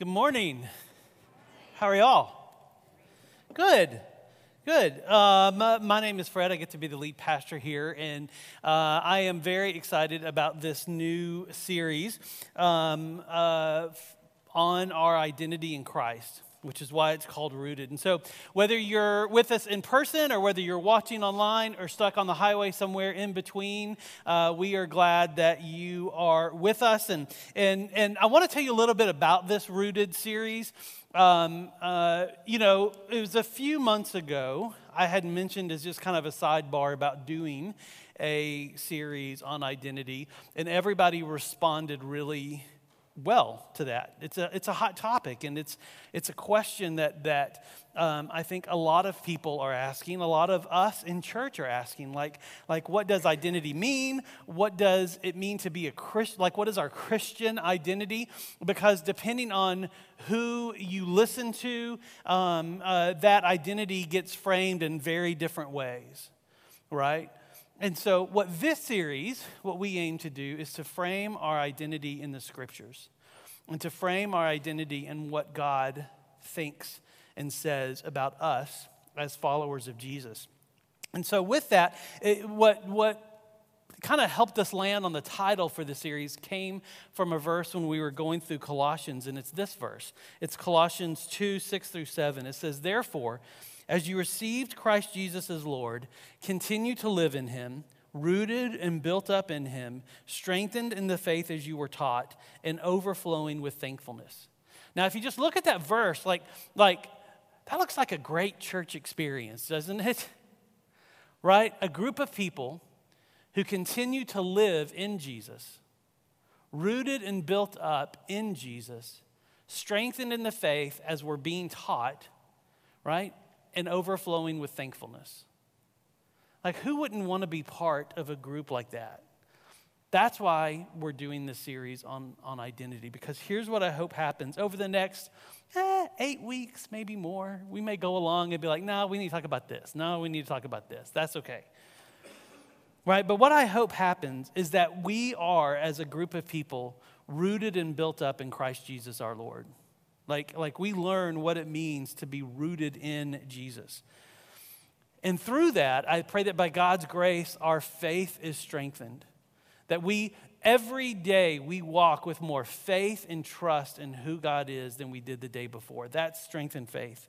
Good morning. How are y'all? Good. Good. My name is Fred. I get to be the lead pastor here, and I am very excited about this new series on our identity in Christ, which is why it's called Rooted. And so whether you're with us in person or whether you're watching online or stuck on the highway somewhere in between, we are glad that you are with us. And I want to tell you a little bit about this Rooted series. It was a few months ago, I had mentioned as just kind of a sidebar about doing a series on identity, and everybody responded really well to that. It's a hot topic, and it's a question that I think a lot of people are asking. A lot of us in church are asking, like what does identity mean? What does it mean to be a Christian? Like, what is our Christian identity? Because depending on who you listen to, that identity gets framed in very different ways, right? And so what we aim to do is to frame our identity in the Scriptures and to frame our identity in what God thinks and says about us as followers of Jesus. And so with that, what kind of helped us land on the title for the series came from a verse when we were going through Colossians, and it's this verse. It's Colossians 2, 6 through 7. It says, "Therefore, as you received Christ Jesus as Lord, continue to live in him, rooted and built up in him, strengthened in the faith as you were taught, and overflowing with thankfulness." Now, if you just look at that verse, like that looks like a great church experience, doesn't it? Right? A group of people who continue to live in Jesus, rooted and built up in Jesus, strengthened in the faith as we're being taught, right? And overflowing with thankfulness. Like, who wouldn't want to be part of a group like that? That's why we're doing this series on identity, because here's what I hope happens over the next 8 weeks, maybe more. We may go along and be like, no, we need to talk about this. No, we need to talk about this. That's okay. Right? But what I hope happens is that we are, as a group of people, rooted and built up in Christ Jesus our Lord. Like we learn what it means to be rooted in Jesus. And through that, I pray that by God's grace, our faith is strengthened. That every day we walk with more faith and trust in who God is than we did the day before. That's strengthened faith.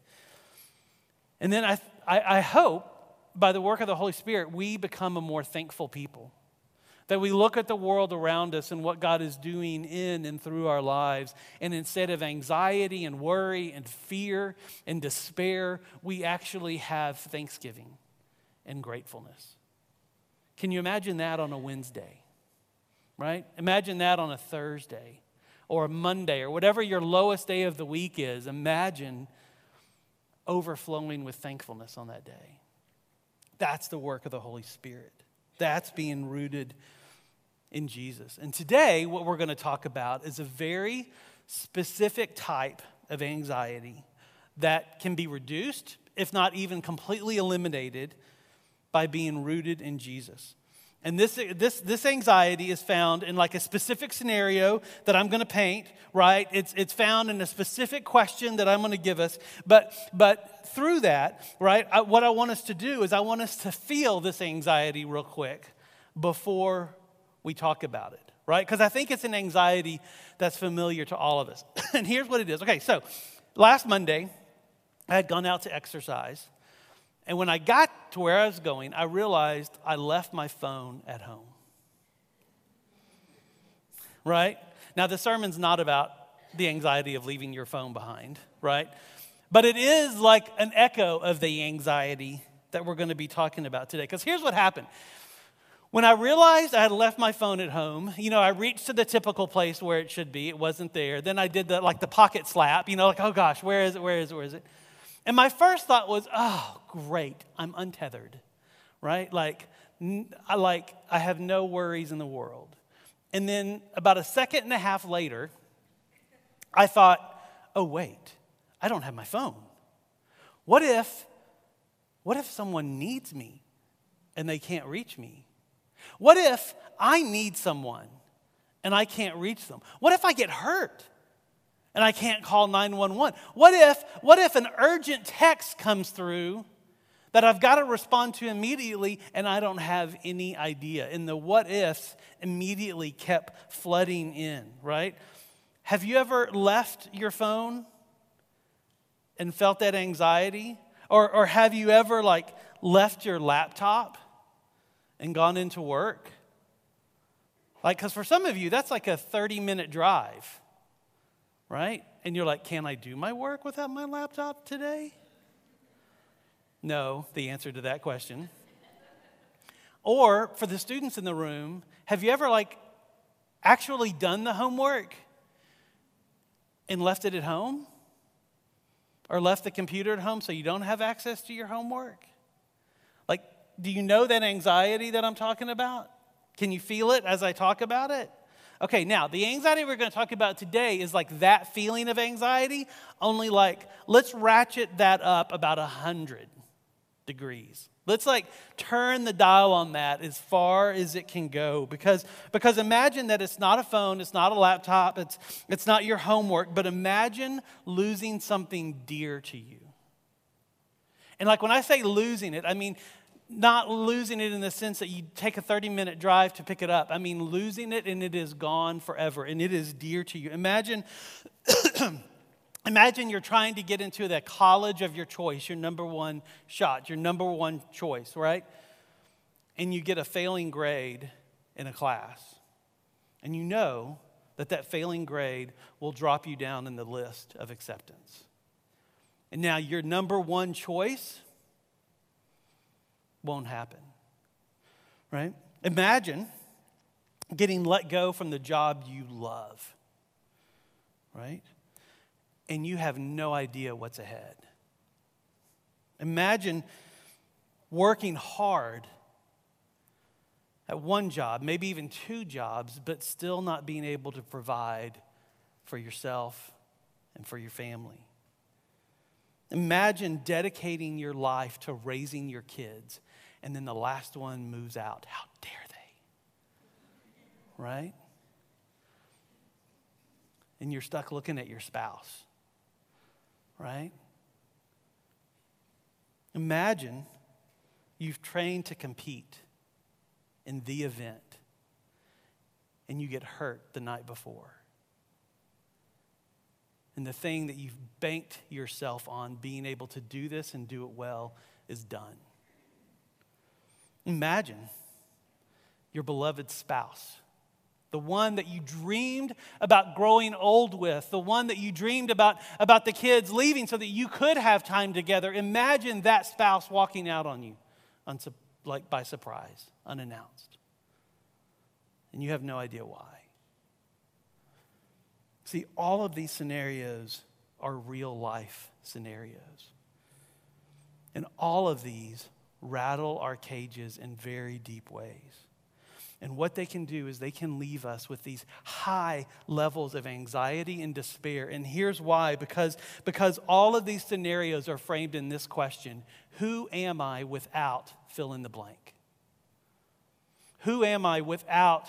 And then I hope, by the work of the Holy Spirit, we become a more thankful people. That we look at the world around us and what God is doing in and through our lives, and instead of anxiety and worry and fear and despair, we actually have thanksgiving and gratefulness. Can you imagine that on a Wednesday, right? Imagine that on a Thursday or a Monday or whatever your lowest day of the week is. Imagine overflowing with thankfulness on that day. That's the work of the Holy Spirit. That's being rooted in Jesus. And today, what we're going to talk about is a very specific type of anxiety that can be reduced, if not even completely eliminated, by being rooted in Jesus. And this anxiety is found in like a specific scenario that I'm going to paint, right? It's found in a specific question that I'm going to give us. But through that, right, what I want us to do is I want us to feel this anxiety real quick before we talk about it, right? Because I think it's an anxiety that's familiar to all of us. And here's what it is. Okay, so last Monday, I had gone out to exercise. And when I got to where I was going, I realized I left my phone at home. Right? Now, the sermon's not about the anxiety of leaving your phone behind, right? But it is like an echo of the anxiety that we're going to be talking about today. Because here's what happened. When I realized I had left my phone at home, I reached to the typical place where it should be. It wasn't there. Then I did the pocket slap, like, oh gosh, where is it? And my first thought was, oh, great, I'm untethered, right? I have no worries in the world. And then about a second and a half later, I thought, oh, wait, I don't have my phone. What if someone needs me and they can't reach me? What if I need someone and I can't reach them? What if I get hurt and I can't call 911? What if an urgent text comes through that I've got to respond to immediately and I don't have any idea? And the what ifs immediately kept flooding in, right? Have you ever left your phone and felt that anxiety? Or have you ever left your laptop and gone into work? Because for some of you, that's like a 30-minute drive, right? And you're like, can I do my work without my laptop today? No, the answer to that question. Or for the students in the room, have you ever actually done the homework and left it at home? Or left the computer at home so you don't have access to your homework? Do you know that anxiety that I'm talking about? Can you feel it as I talk about it? Okay, now, the anxiety we're going to talk about today is that feeling of anxiety, only let's ratchet that up about 100 degrees. Let's turn the dial on that as far as it can go. Because imagine that it's not a phone, it's not a laptop, it's not your homework, but imagine losing something dear to you. And when I say losing it, I mean not losing it in the sense that you take a 30-minute drive to pick it up. I mean losing it and it is gone forever and it is dear to you. Imagine you're trying to get into the college of your choice, your number one shot, your number one choice, right? And you get a failing grade in a class. And you know that failing grade will drop you down in the list of acceptance. And now your number one choice won't happen, right? Imagine getting let go from the job you love, right? And you have no idea what's ahead. Imagine working hard at one job, maybe even two jobs, but still not being able to provide for yourself and for your family. Imagine dedicating your life to raising your kids, and then the last one moves out. How dare they? Right? And you're stuck looking at your spouse. Right? Imagine you've trained to compete in the event and you get hurt the night before. And the thing that you've banked yourself on being able to do this and do it well is done. Imagine your beloved spouse, the one that you dreamed about growing old with, the one that you dreamed about the kids leaving so that you could have time together. Imagine that spouse walking out on you by surprise, unannounced. And you have no idea why. See, all of these scenarios are real life scenarios. And all of these rattle our cages in very deep ways. And what they can do is they can leave us with these high levels of anxiety and despair. And here's why. Because all of these scenarios are framed in this question: who am I without fill in the blank? Who am I without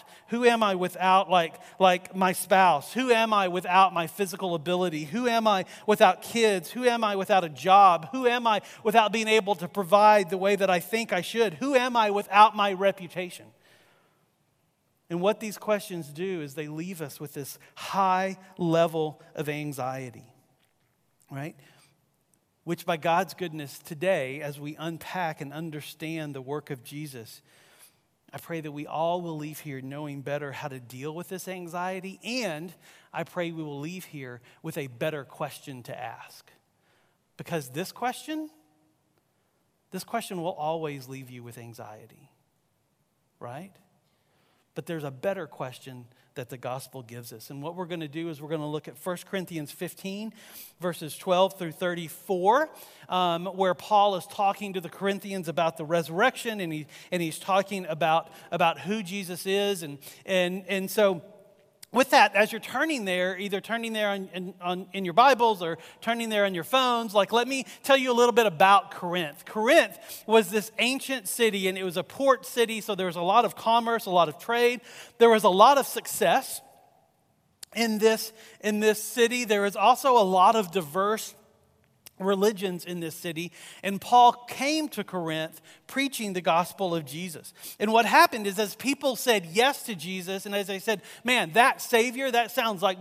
like my spouse? Who am I without my physical ability? Who am I without kids? Who am I without a job? Who am I without being able to provide the way that I think I should? Who am I without my reputation? And what these questions do is they leave us with this high level of anxiety, right? Which by God's goodness today, as we unpack and understand the work of Jesus, I pray that we all will leave here knowing better how to deal with this anxiety, and I pray we will leave here with a better question to ask. Because this question will always leave you with anxiety, right? But there's a better question that the gospel gives us. And what we're going to do is we're going to look at 1 Corinthians 15, verses 12 through 34, where Paul is talking to the Corinthians about the resurrection, and he's talking about who Jesus is. And so with that, as you're turning there, either turning there in your Bibles or turning there on your phones, let me tell you a little bit about Corinth. Corinth was this ancient city, and it was a port city, so there was a lot of commerce, a lot of trade. There was a lot of success. in this city. There is also a lot of diverse religions in this city, and Paul came to Corinth preaching the gospel of Jesus. And what happened is, as people said yes to Jesus, and as they said, man, that Savior, that sounds like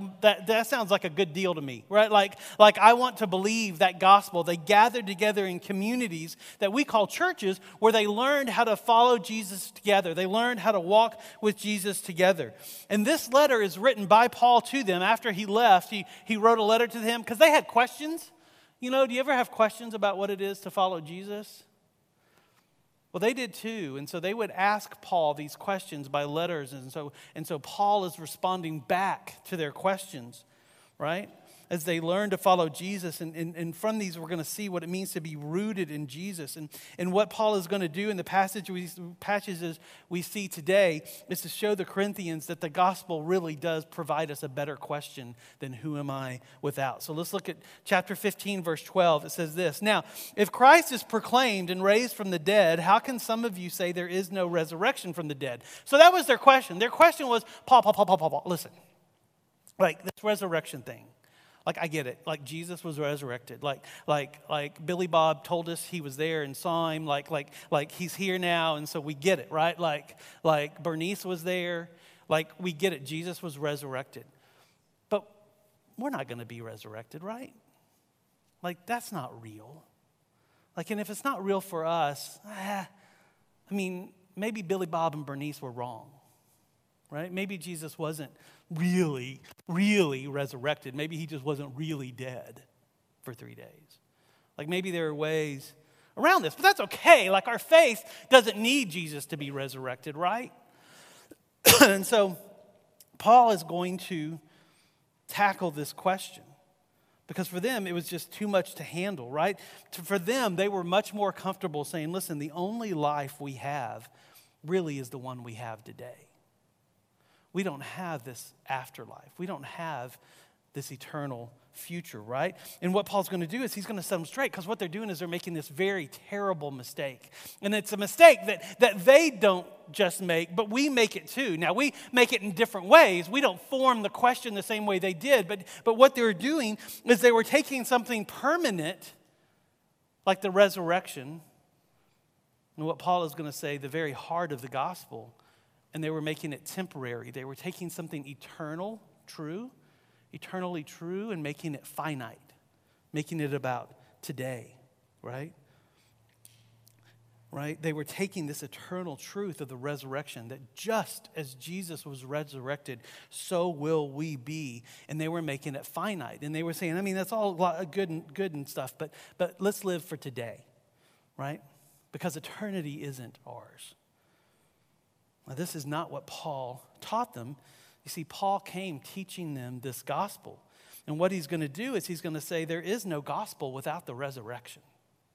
a good deal to me, right? Like I want to believe that gospel. They gathered together in communities that we call churches, where they learned how to follow Jesus together. They learned how to walk with Jesus together. And this letter is written by Paul to them after he left. He wrote a letter to them because they had questions. You know, do you ever have questions about what it is to follow Jesus? Well, they did too. And so they would ask Paul these questions by letters. And so Paul is responding back to their questions, right? As they learn to follow Jesus. And from these, we're going to see what it means to be rooted in Jesus. And what Paul is going to do in the passages we see today is to show the Corinthians that the gospel really does provide us a better question than who am I without. So let's look at chapter 15, verse 12. It says this: Now, if Christ is proclaimed and raised from the dead, how can some of you say there is no resurrection from the dead? So that was their question. Their question was, Paul, listen, like this resurrection thing. Like, I get it. Like, Jesus was resurrected. Like Billy Bob told us he was there and saw him. Like he's here now, and so we get it, right? Like Bernice was there. Like, we get it. Jesus was resurrected. But we're not going to be resurrected, right? Like, that's not real. Like, and if it's not real for us, I mean, maybe Billy Bob and Bernice were wrong, right? Maybe Jesus wasn't really resurrected. Maybe he just wasn't really dead for 3 days. Like, maybe there are ways around this, but that's okay. Like, our faith doesn't need Jesus to be resurrected, right? And so Paul is going to tackle this question, because for them, it was just too much to handle, right? For them, they were much more comfortable saying, listen, the only life we have really is the one we have today. We don't have this afterlife. We don't have this eternal future, right? And what Paul's going to do is he's going to set them straight, because what they're doing is they're making this very terrible mistake. And it's a mistake that they don't just make, but we make it too. Now, we make it in different ways. We don't form the question the same way they did, but what they were doing is they were taking something permanent, like the resurrection, and what Paul is going to say, the very heart of the gospel, and they were making it temporary. They were taking something eternally true, and making it finite, making it about today, right? Right? They were taking this eternal truth of the resurrection, that just as Jesus was resurrected, so will we be. And they were making it finite. And they were saying, I mean, that's all good and stuff, but let's live for today, right? Because eternity isn't ours. Now, this is not what Paul taught them. You see, Paul came teaching them this gospel. And what he's going to do is he's going to say there is no gospel without the resurrection.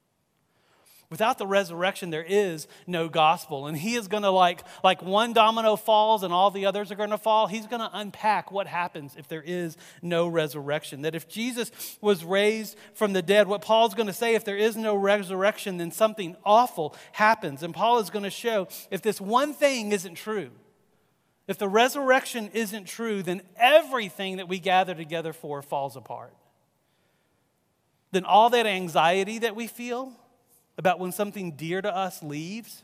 Without the resurrection, there is no gospel. And he is going to, like one domino falls and all the others are going to fall, he's going to unpack what happens if there is no resurrection. That if Jesus was raised from the dead, what Paul's going to say, if there is no resurrection, then something awful happens. And Paul is going to show if this one thing isn't true, if the resurrection isn't true, then everything that we gather together for falls apart. Then all that anxiety that we feel about when something dear to us leaves,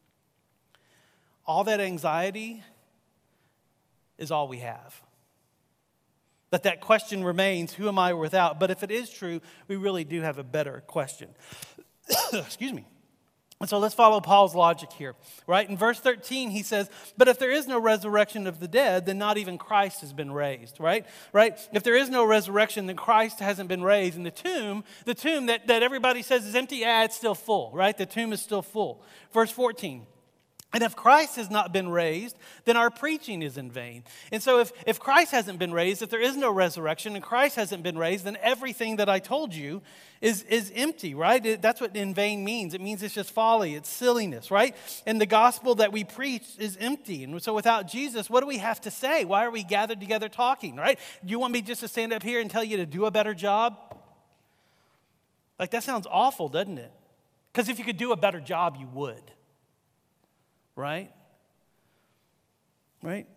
all that anxiety is all we have. That question remains, who am I without? But if it is true, we really do have a better question. Excuse me. And so let's follow Paul's logic here, right? In verse 13, he says, but if there is no resurrection of the dead, then not even Christ has been raised, right? If there is no resurrection, then Christ hasn't been raised. And the tomb that everybody says is empty, it's still full, right? The tomb is still full. Verse 14. And if Christ has not been raised, then our preaching is in vain. And so if Christ hasn't been raised, if there is no resurrection and Christ hasn't been raised, then everything that I told you is empty, right? That's what in vain means. It means it's just folly, it's silliness, right? And the gospel that we preach is empty. And so without Jesus, what do we have to say? Why are we gathered together talking, right? Do you want me just to stand up here and tell you to do a better job? Like, that sounds awful, doesn't it? Because if you could do a better job, you would. Right?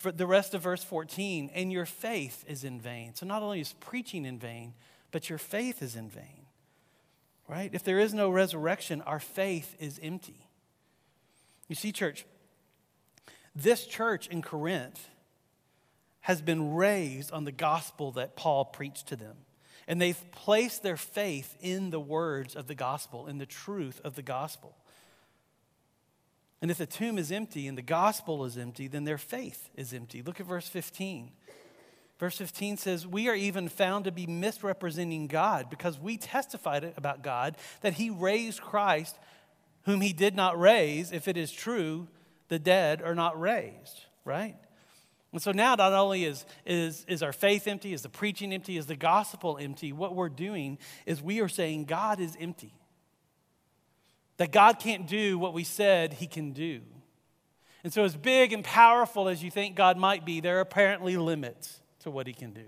For the rest of verse 14, and your faith is in vain. So not only is preaching in vain, but your faith is in vain, right? If there is no resurrection, our faith is empty. You see, church, this church in Corinth has been raised on the gospel that Paul preached to them. And they've placed their faith in the words of the gospel, in the truth of the gospel. And if the tomb is empty and the gospel is empty, then their faith is empty. Look at verse 15. Verse 15 says, we are even found to be misrepresenting God because we testified about God that he raised Christ, whom he did not raise, if it is true, the dead are not raised, right? And so now not only is our faith empty, is the preaching empty, is the gospel empty, what we're doing is we are saying God is empty. That God can't do what we said he can do. And so as big and powerful as you think God might be, there are apparently limits to what he can do.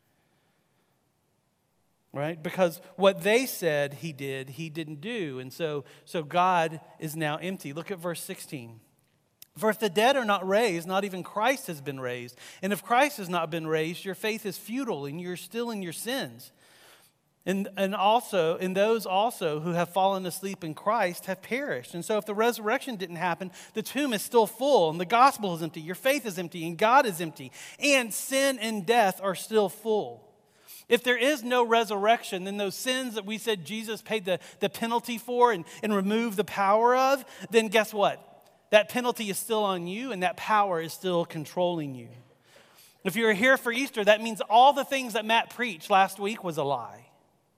Right? Because what they said he did, he didn't do. And so God is now empty. Look at verse 16. For if the dead are not raised, not even Christ has been raised. And if Christ has not been raised, your faith is futile and you're still in your sins. And those also who have fallen asleep in Christ have perished. And so if the resurrection didn't happen, the tomb is still full and the gospel is empty. Your faith is empty and God is empty. And sin and death are still full. If there is no resurrection, then those sins that we said Jesus paid the penalty for and removed the power of, then guess what? That penalty is still on you and that power is still controlling you. If you're here for Easter, that means all the things that Matt preached last week was a lie.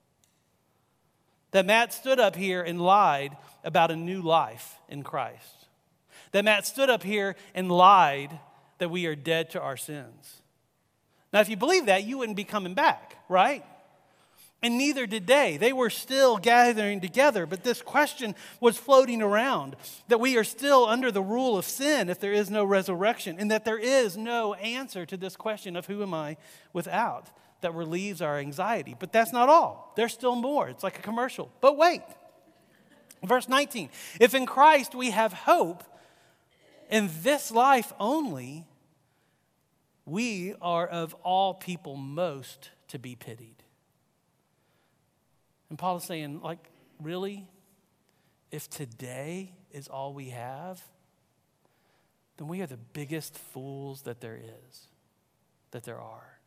That Matt stood up here and lied about a new life in Christ. That Matt stood up here and lied that we are dead to our sins. Now, if you believe that, you wouldn't be coming back, right? And neither did they. They were still gathering together, but this question was floating around, that we are still under the rule of sin if there is no resurrection, and that there is no answer to this question of who am I without that relieves our anxiety. But that's not all. There's still more. It's like a commercial. But wait. Verse 19. If in Christ we have hope in this life only, we are of all people most to be pitied. And Paul is saying, like, really? If today is all we have, then we are the biggest fools that there are.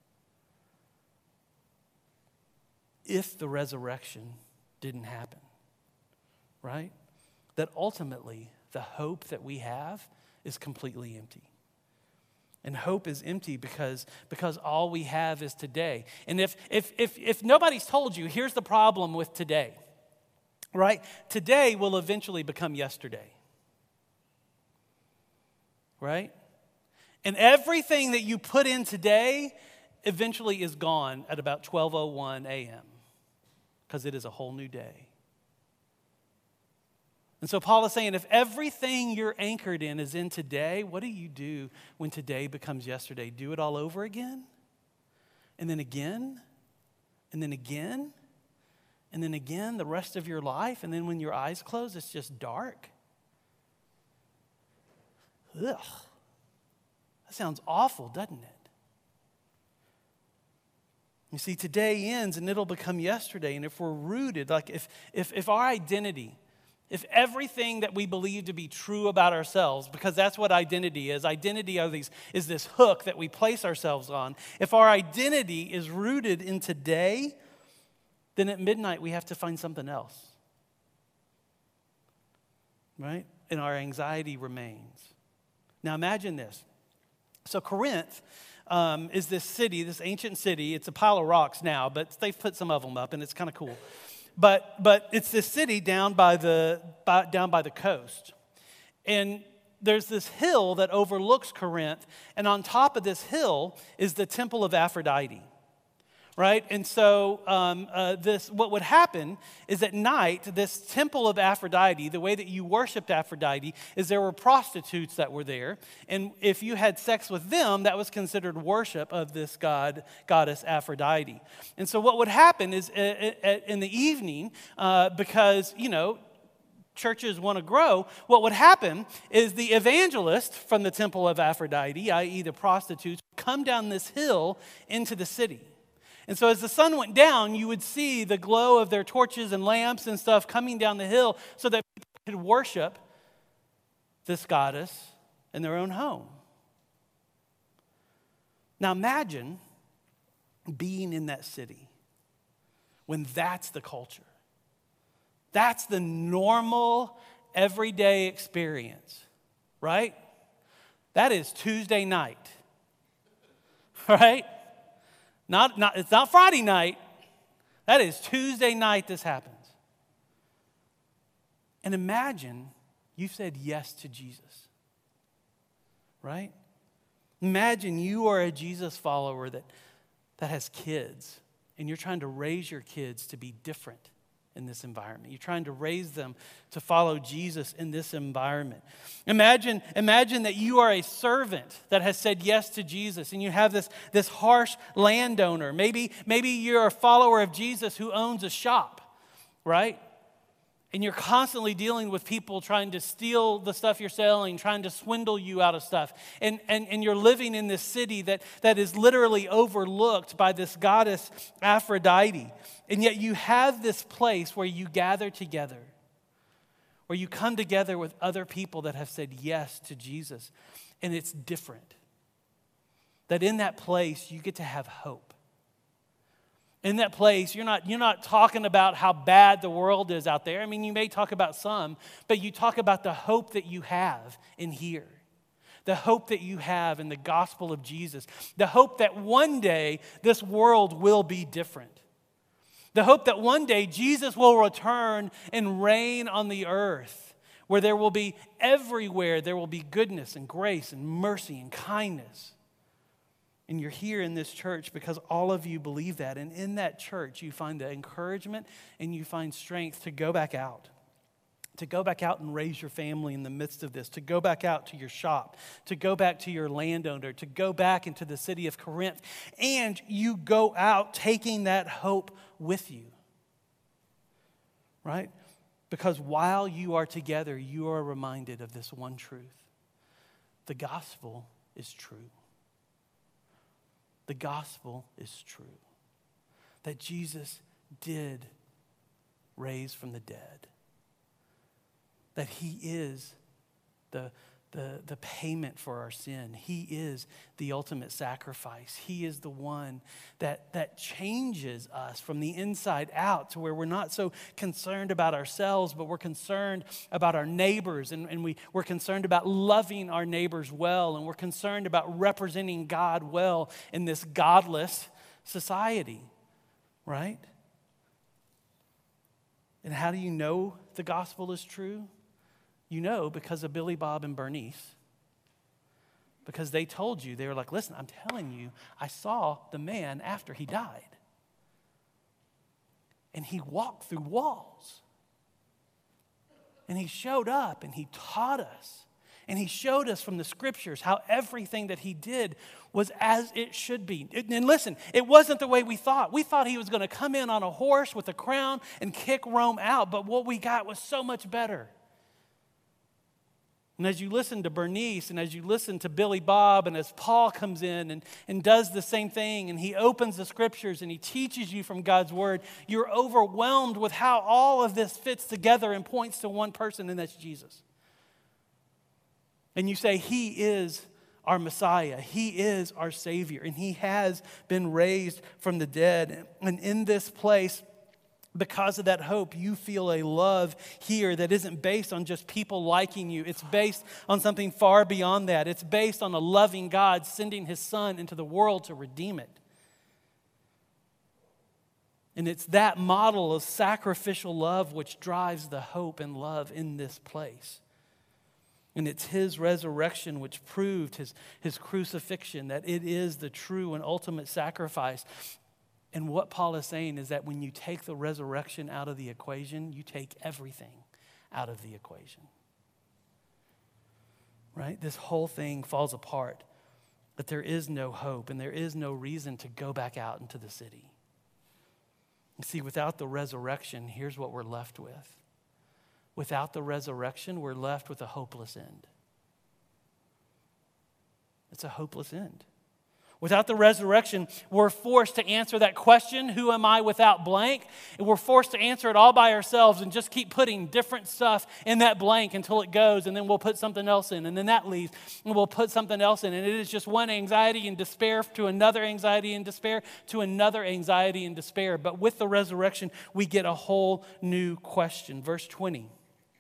If the resurrection didn't happen, right? That ultimately the hope that we have is completely empty. And hope is empty because all we have is today. And if nobody's told you, here's the problem with today, right? Today will eventually become yesterday, right? And everything that you put in today eventually is gone at about 12:01 a.m. because it is a whole new day. And so Paul is saying, if everything you're anchored in is in today, what do you do when today becomes yesterday? Do it all over again? And then again? And then again? And then again the rest of your life? And then when your eyes close, it's just dark? Ugh. That sounds awful, doesn't it? You see, today ends and it'll become yesterday. And if we're rooted, like if our identity, if everything that we believe to be true about ourselves, because that's what identity is is this hook that we place ourselves on. If our identity is rooted in today, then at midnight we have to find something else, right? And our anxiety remains. Now imagine this. So Corinth is this city, this ancient city. It's a pile of rocks now, but they've put some of them up and it's kind of cool. But it's this city down by the coast. And there's this hill that overlooks Corinth, and on top of this hill is the temple of Aphrodite. Right? And so what would happen is at night, this temple of Aphrodite, the way that you worshiped Aphrodite is there were prostitutes that were there. And if you had sex with them, that was considered worship of this goddess Aphrodite. And so what would happen is in the evening, because, churches want to grow, what would happen is the evangelist from the temple of Aphrodite, i.e. the prostitutes, come down this hill into the city. And so as the sun went down, you would see the glow of their torches and lamps and stuff coming down the hill so that people could worship this goddess in their own home. Now imagine being in that city when that's the culture. That's the normal, everyday experience, right? That is Tuesday night, right? It's not Friday night. That is Tuesday night this happens. And imagine you've said yes to Jesus, right? Imagine you are a Jesus follower that has kids, and you're trying to raise your kids to be different in this environment. You're trying to raise them to follow Jesus in this environment. Imagine that you are a servant that has said yes to Jesus, and you have this harsh landowner. Maybe you're a follower of Jesus who owns a shop, right? And you're constantly dealing with people trying to steal the stuff you're selling, trying to swindle you out of stuff. And you're living in this city that is literally overlooked by this goddess Aphrodite. And yet you have this place where you gather together, where you come together with other people that have said yes to Jesus. And it's different. That in that place you get to have hope. In that place, you're not talking about how bad the world is out there. I mean, you may talk about some, but you talk about the hope that you have in here. The hope that you have in the gospel of Jesus. The hope that one day this world will be different. The hope that one day Jesus will return and reign on the earth, where there will be everywhere, there will be goodness and grace and mercy and kindness. And you're here in this church because all of you believe that. And in that church, you find the encouragement and you find strength to go back out. To go back out and raise your family in the midst of this. To go back out to your shop. To go back to your landowner. To go back into the city of Corinth. And you go out taking that hope with you. Right? Because while you are together, you are reminded of this one truth. The gospel is true. The gospel is true. That Jesus did raise from the dead. That he is the payment for our sin. He is the ultimate sacrifice. He is the one that changes us from the inside out to where we're not so concerned about ourselves, but we're concerned about our neighbors, and we're concerned about loving our neighbors well, and we're concerned about representing God well in this godless society, right? And how do you know the gospel is true? You know because of Billy Bob and Bernice. Because they told you, they were like, listen, I'm telling you, I saw the man after he died. And he walked through walls. And he showed up and he taught us. And he showed us from the scriptures how everything that he did was as it should be. And listen, it wasn't the way we thought. We thought he was going to come in on a horse with a crown and kick Rome out. But what we got was so much better. And as you listen to Bernice and as you listen to Billy Bob and as Paul comes in and does the same thing and he opens the scriptures and he teaches you from God's word, you're overwhelmed with how all of this fits together and points to one person, and that's Jesus. And you say, he is our Messiah. He is our Savior. And he has been raised from the dead. And in this place, because of that hope, you feel a love here that isn't based on just people liking you. It's based on something far beyond that. It's based on a loving God sending his Son into the world to redeem it. And it's that model of sacrificial love which drives the hope and love in this place. And it's his resurrection which proved his crucifixion, that it is the true and ultimate sacrifice. And what Paul is saying is that when you take the resurrection out of the equation, you take everything out of the equation. Right? This whole thing falls apart. That there is no hope and there is no reason to go back out into the city. You see, without the resurrection, here's what we're left with. without the resurrection, we're left with a hopeless end. It's a hopeless end. Without the resurrection, we're forced to answer that question, who am I without blank? And we're forced to answer it all by ourselves and just keep putting different stuff in that blank until it goes, and then we'll put something else in, and then that leaves, and we'll put something else in. And it is just one anxiety and despair to another anxiety and despair to another anxiety and despair. But with the resurrection, we get a whole new question. Verse 20.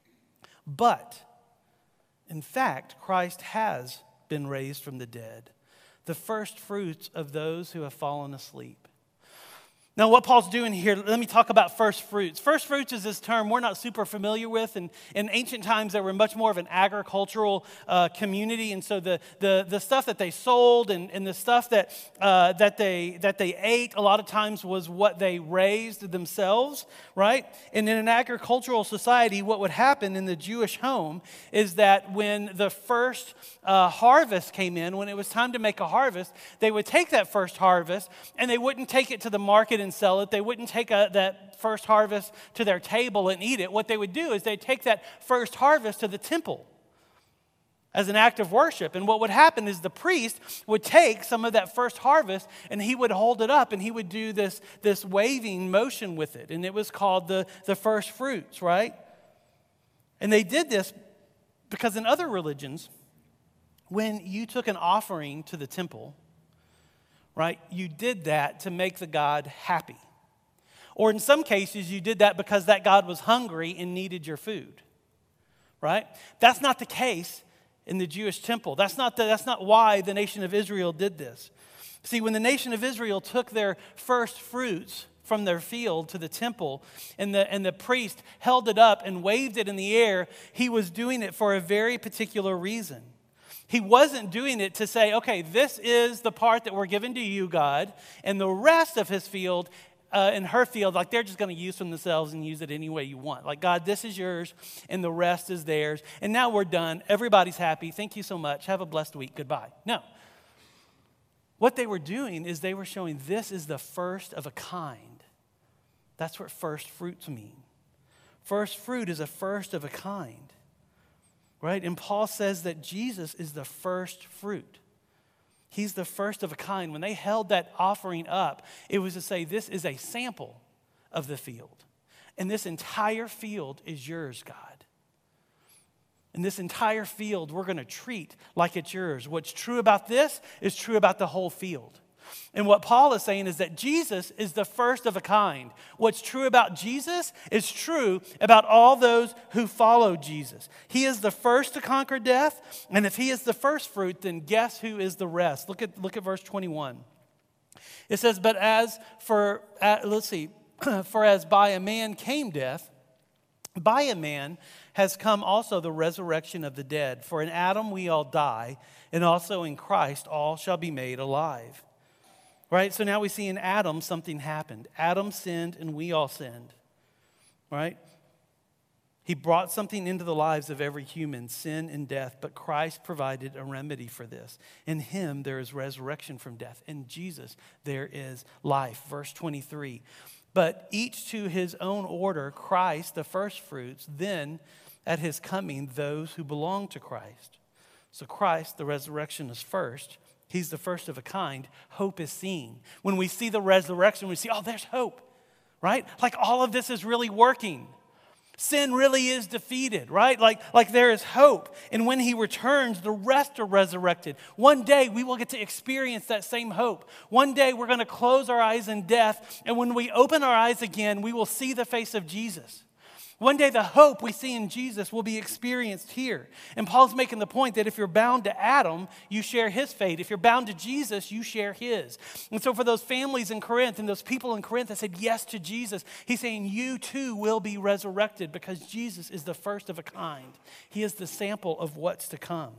But, in fact, Christ has been raised from the dead, the first fruits of those who have fallen asleep. Now, what Paul's doing here, let me talk about first fruits. First fruits is this term we're not super familiar with. And in ancient times, they were much more of an agricultural community. And so the stuff that they sold and the stuff that they ate a lot of times was what they raised themselves, right? And in an agricultural society, what would happen in the Jewish home is that when the first harvest came in, when it was time to make a harvest, they would take that first harvest and they wouldn't take it to the market and sell it. They wouldn't take that first harvest to their table and eat it. What they would do is they'd take that first harvest to the temple as an act of worship. And what would happen is the priest would take some of that first harvest and he would hold it up and he would do this waving motion with it. And it was called the first fruits, right? And they did this because in other religions, when you took an offering to the temple, right, you did that to make the God happy. Or in some cases, you did that because that God was hungry and needed your food, right? That's not the case in the Jewish temple. That's not why the nation of Israel did this. See, when the nation of Israel took their first fruits from their field to the temple, and the priest held it up and waved it in the air, he was doing it for a very particular reason. He wasn't doing it to say, okay, this is the part that we're giving to you, God, and the rest of his field and her field, like they're just going to use from themselves and use it any way you want. Like, God, this is yours, and the rest is theirs, and now we're done. Everybody's happy. Thank you so much. Have a blessed week. Goodbye. No. What they were doing is they were showing this is the first of a kind. That's what first fruits mean. First fruit is a first of a kind. Right? And Paul says that Jesus is the first fruit. He's the first of a kind. When they held that offering up, it was to say, this is a sample of the field. And this entire field is yours, God. And this entire field we're going to treat like it's yours. What's true about this is true about the whole field. And what Paul is saying is that Jesus is the first of a kind. What's true about Jesus is true about all those who follow Jesus. He is the first to conquer death, and if he is the first fruit, then guess who is the rest? Look at verse 21. It says, but for as by a man came death, by a man has come also the resurrection of the dead. For in Adam we all die, and also in Christ all shall be made alive. Right? So now we see in Adam something happened. Adam sinned and we all sinned. Right? He brought something into the lives of every human, sin and death, but Christ provided a remedy for this. In him there is resurrection from death. In Jesus there is life. Verse 23. But each to his own order, Christ the first fruits, then at his coming those who belong to Christ. So Christ, the resurrection, is first. He's the first of a kind. Hope is seen. When we see the resurrection, we see, oh, there's hope, right? Like all of this is really working. Sin really is defeated, right? Like there is hope. And when he returns, the rest are resurrected. One day we will get to experience that same hope. One day we're going to close our eyes in death. And when we open our eyes again, we will see the face of Jesus. One day the hope we see in Jesus will be experienced here. And Paul's making the point that if you're bound to Adam, you share his fate. If you're bound to Jesus, you share his. And so for those families in Corinth and those people in Corinth that said yes to Jesus, he's saying you too will be resurrected because Jesus is the first of a kind. He is the sample of what's to come.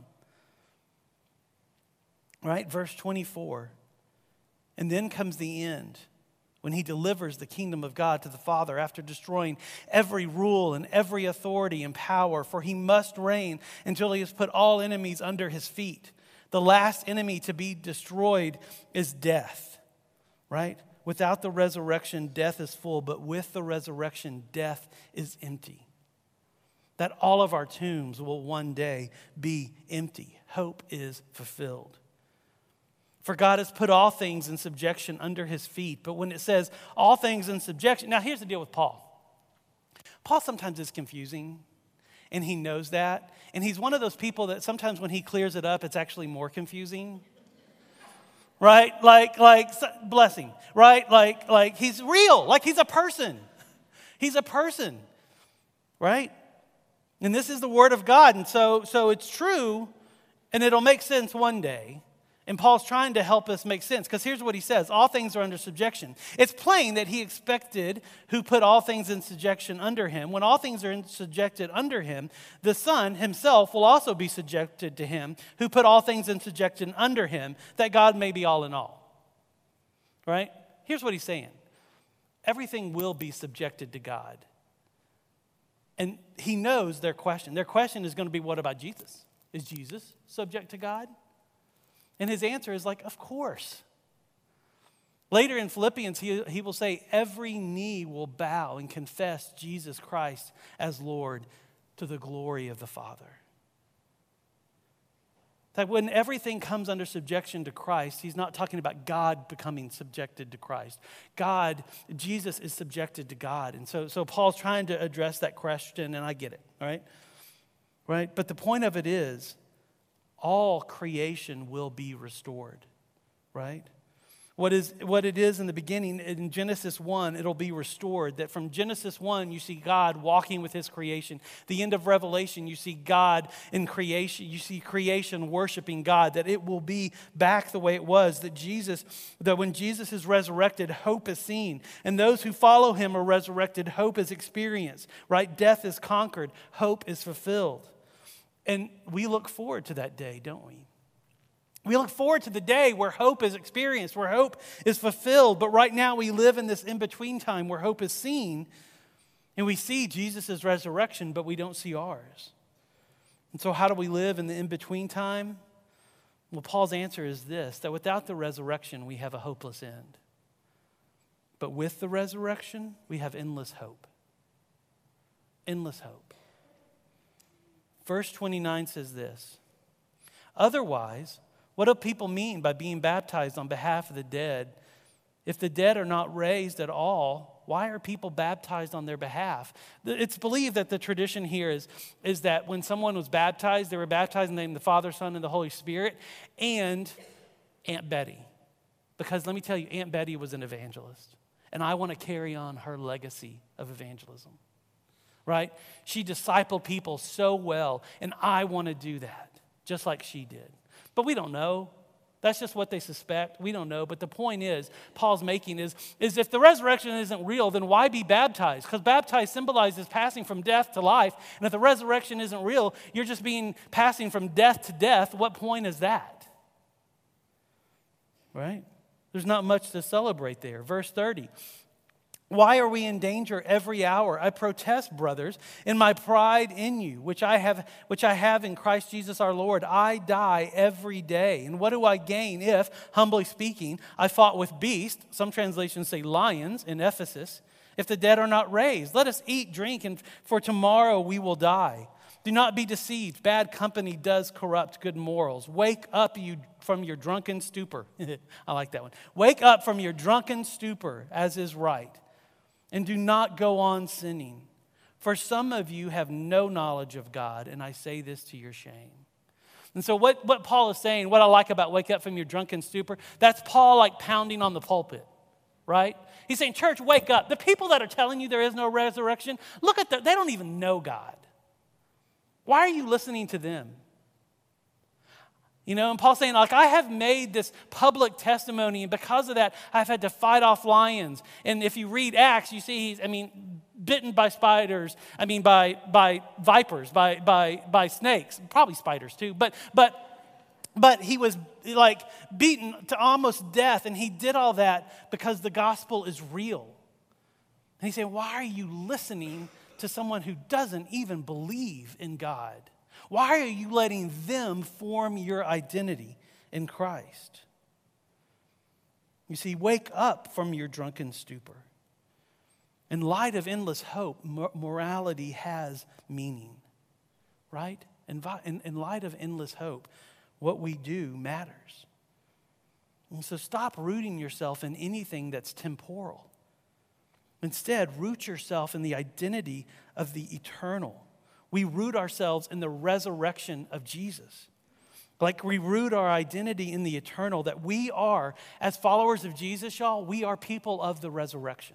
Right? Verse 24. And then comes the end, when he delivers the kingdom of God to the Father after destroying every rule and every authority and power, for he must reign until he has put all enemies under his feet. The last enemy to be destroyed is death, right? Without the resurrection, death is full, but with the resurrection, death is empty. that all of our tombs will one day be empty. Hope is fulfilled. For God has put all things in subjection under his feet. But when it says all things in subjection, now here's the deal with Paul. Paul sometimes is confusing, and he knows that. And he's one of those people that sometimes when he clears it up, it's actually more confusing. Right? Like blessing. Right? Like he's real. Like he's a person. He's a person. Right? And this is the word of God. And so it's true, and it'll make sense one day. And Paul's trying to help us make sense, because here's what he says. All things are under subjection. It's plain that he expected who put all things in subjection under him. When all things are subjected under him, the Son himself will also be subjected to him who put all things in subjection under him, that God may be all in all. Right? Here's what he's saying. Everything will be subjected to God. And he knows their question. Their question is going to be, what about Jesus? Is Jesus subject to God? And his answer is like, of course. Later in Philippians, he will say, every knee will bow and confess Jesus Christ as Lord to the glory of the Father. That when everything comes under subjection to Christ, he's not talking about God becoming subjected to Christ. Jesus is subjected to God. And so Paul's trying to address that question, and I get it, all right? Right? But the point of it is, all creation will be restored, right? What it is in the beginning, in Genesis 1, it'll be restored. That from Genesis 1, you see God walking with his creation. The end of Revelation, you see God in creation. You see creation worshiping God. That it will be back the way it was. That when Jesus is resurrected, hope is seen. And those who follow him are resurrected. Hope is experienced, right? Death is conquered. Hope is fulfilled. And we look forward to that day, don't we? We look forward to the day where hope is experienced, where hope is fulfilled. But right now we live in this in-between time where hope is seen. And we see Jesus' resurrection, but we don't see ours. And so how do we live in the in-between time? Well, Paul's answer is this, that without the resurrection, we have a hopeless end. But with the resurrection, we have endless hope. Endless hope. Verse 29 says this, otherwise, what do people mean by being baptized on behalf of the dead? If the dead are not raised at all, why are people baptized on their behalf? It's believed that the tradition here is that when someone was baptized, they were baptized in the name of the Father, Son, and the Holy Spirit, and Aunt Betty. Because let me tell you, Aunt Betty was an evangelist, and I want to carry on her legacy of evangelism. Right? She discipled people so well, and I want to do that, just like she did. But we don't know. That's just what they suspect. We don't know. But the point is, Paul's making is if the resurrection isn't real, then why be baptized? Because baptized symbolizes passing from death to life. And if the resurrection isn't real, you're just passing from death to death. What point is that? Right? There's not much to celebrate there. Verse 30. Why are we in danger every hour? I protest, brothers, in my pride in you, which I have in Christ Jesus our Lord. I die every day. And what do I gain if, humbly speaking, I fought with beasts, some translations say lions, in Ephesus, if the dead are not raised? Let us eat, drink, and for tomorrow we will die. Do not be deceived. Bad company does corrupt good morals. Wake up, you from your drunken stupor. I like that one. Wake up from your drunken stupor, as is right. And do not go on sinning. For some of you have no knowledge of God, and I say this to your shame. And so what Paul is saying, what I like about wake up from your drunken stupor, that's Paul like pounding on the pulpit, right? He's saying, church, wake up. The people that are telling you there is no resurrection, look at them. They don't even know God. Why are you listening to them? You know, and Paul's saying, like, I have made this public testimony, and because of that, I've had to fight off lions. And if you read Acts, you see he's, bitten by spiders, by vipers, by snakes, probably spiders too. But he was like beaten to almost death, and he did all that because the gospel is real. And he's saying, why are you listening to someone who doesn't even believe in God? Why are you letting them form your identity in Christ? You see, wake up from your drunken stupor. In light of endless hope, morality has meaning. right? In light of endless hope, what we do matters. And so stop rooting yourself in anything that's temporal. Instead, root yourself in the identity of the eternal. We root ourselves in the resurrection of Jesus. Like we root our identity in the eternal, that we are, as followers of Jesus, y'all, we are people of the resurrection.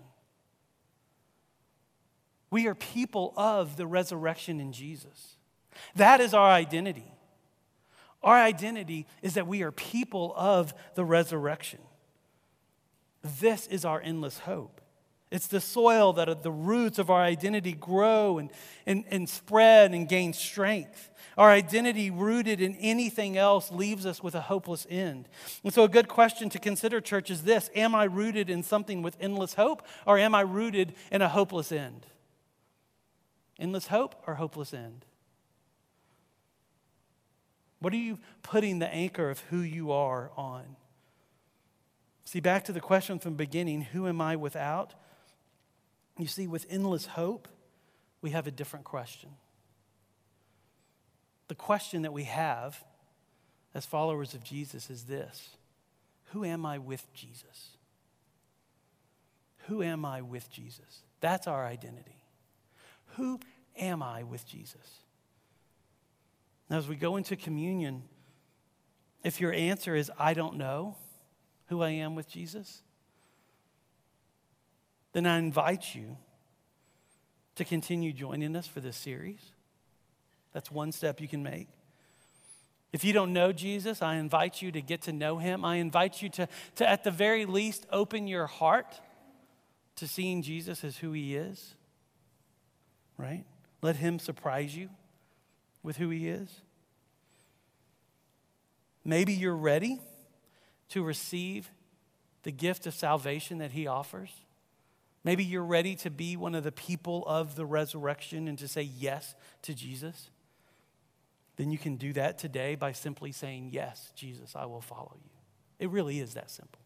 We are people of the resurrection in Jesus. That is our identity. Our identity is that we are people of the resurrection. This is our endless hope. It's the soil that the roots of our identity grow and spread and gain strength. Our identity rooted in anything else leaves us with a hopeless end. And so a good question to consider, church, is this: am I rooted in something with endless hope, or am I rooted in a hopeless end? Endless hope or hopeless end? What are you putting the anchor of who you are on? See, back to the question from the beginning, who am I without? You see, with endless hope, we have a different question. The question that we have as followers of Jesus is this: who am I with Jesus? Who am I with Jesus? That's our identity. Who am I with Jesus? Now, as we go into communion, if your answer is, I don't know who I am with Jesus, then I invite you to continue joining us for this series. That's one step you can make. If you don't know Jesus, I invite you to get to know him. I invite you to at the very least, open your heart to seeing Jesus as who he is, right? Let him surprise you with who he is. Maybe you're ready to receive the gift of salvation that he offers. Maybe you're ready to be one of the people of the resurrection and to say yes to Jesus. Then you can do that today by simply saying, yes, Jesus, I will follow you. It really is that simple.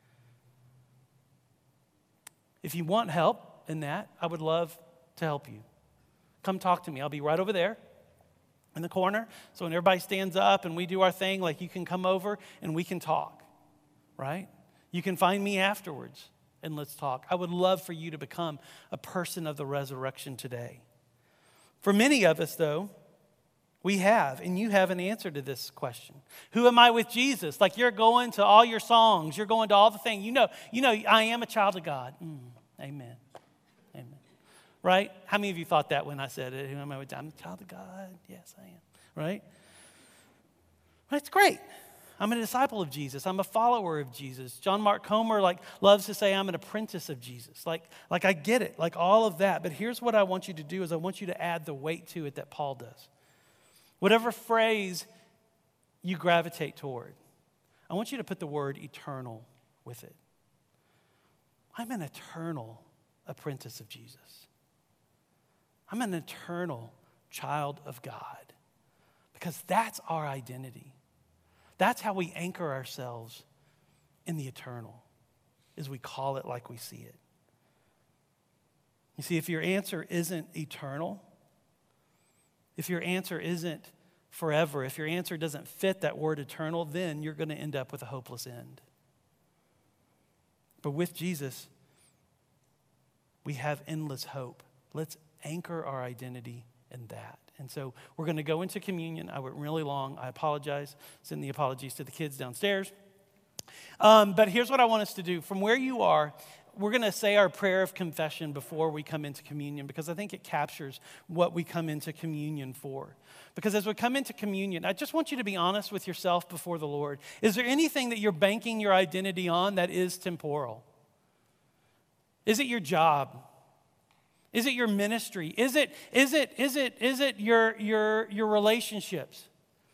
If you want help in that, I would love to help you. Come talk to me. I'll be right over there in the corner. So when everybody stands up and we do our thing, like, you can come over and we can talk, right? You can find me afterwards and let's talk. I would love for you to become a person of the resurrection today. For many of us, though, we have, and you have an answer to this question. Who am I with Jesus? Like, you're going to all your songs. You're going to all the things. You know, I am a child of God. Amen. Amen. Right? How many of you thought that when I said it? Who am I with? I'm a child of God. Yes, I am. Right? It's great. I'm a disciple of Jesus. I'm a follower of Jesus. John Mark Comer loves to say I'm an apprentice of Jesus. Like I get it, like all of that. But here's what I want you to do is I want you to add the weight to it that Paul does. Whatever phrase you gravitate toward, I want you to put the word eternal with it. I'm an eternal apprentice of Jesus. I'm an eternal child of God, because that's our identity. That's how we anchor ourselves in the eternal, is we call it like we see it. You see, if your answer isn't eternal, if your answer isn't forever, if your answer doesn't fit that word eternal, then you're going to end up with a hopeless end. But with Jesus, we have endless hope. Let's anchor our identity in that. And so we're going to go into communion. I went really long. I apologize. Send the apologies to the kids downstairs. But here's what I want us to do. From where you are, we're going to say our prayer of confession before we come into communion, because I think it captures what we come into communion for. Because as we come into communion, I just want you to be honest with yourself before the Lord. Is there anything that you're banking your identity on that is temporal? Is it your job? Is it your ministry? Is it your relationships?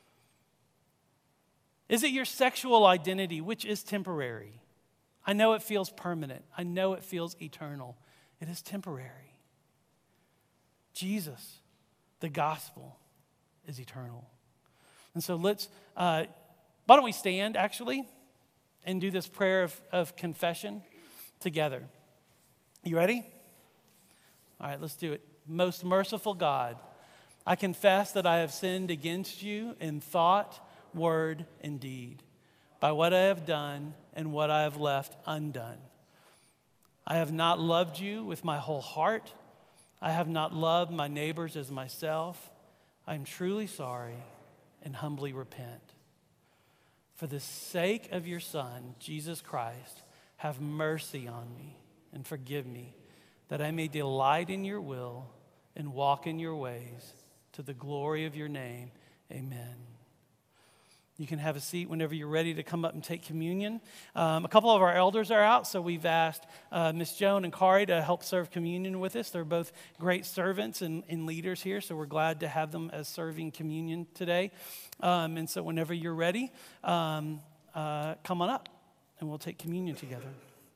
Is it your sexual identity, which is temporary? I know it feels permanent. I know it feels eternal. It is temporary. Jesus, the gospel, is eternal. And so why don't we stand, actually, and do this prayer of confession together. You ready? All right, let's do it. Most merciful God, I confess that I have sinned against you in thought, word, and deed, by what I have done and what I have left undone. I have not loved you with my whole heart. I have not loved my neighbors as myself. I am truly sorry and humbly repent. For the sake of your Son, Jesus Christ, have mercy on me and forgive me, that I may delight in your will and walk in your ways, to the glory of your name. Amen. You can have a seat whenever you're ready to come up and take communion. A couple of our elders are out, so we've asked Miss Joan and Kari to help serve communion with us. They're both great servants and leaders here, so we're glad to have them as serving communion today. And so whenever you're ready, come on up, and we'll take communion together.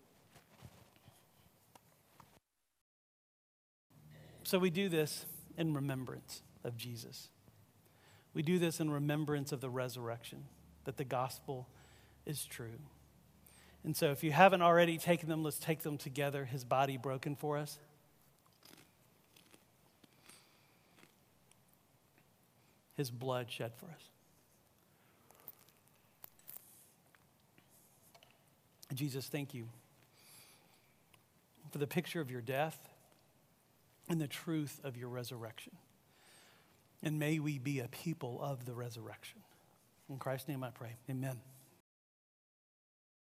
So we do this in remembrance of Jesus. We do this in remembrance of the resurrection, that the gospel is true. And so if you haven't already taken them, let's take them together. His body broken for us. His blood shed for us. Jesus, thank you for the picture of your death and the truth of your resurrection. And may we be a people of the resurrection. In Christ's name I pray, amen.